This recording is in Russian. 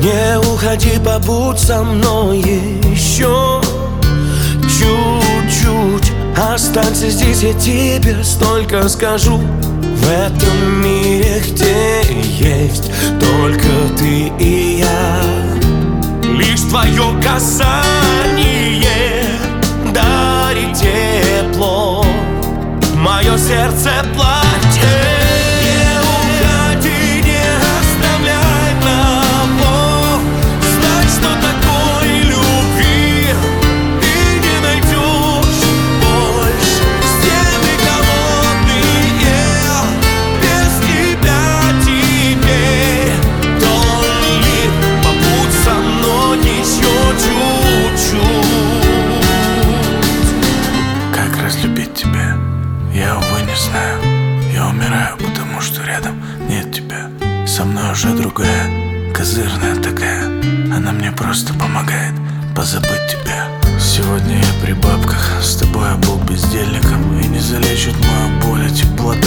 Не уходи, побудь со мной еще чуть-чуть. Останься здесь, я тебе столько скажу. В этом мире, где есть только ты и я, лишь твое касание дарит тепло, мое сердце плачет. Я, увы, не знаю. Я умираю, потому что рядом нет тебя. Со мной уже другая, козырная такая. Она мне просто помогает позабыть тебя. Сегодня я при бабках, с тобой я был бездельником. И не залечит мою боль эти блатные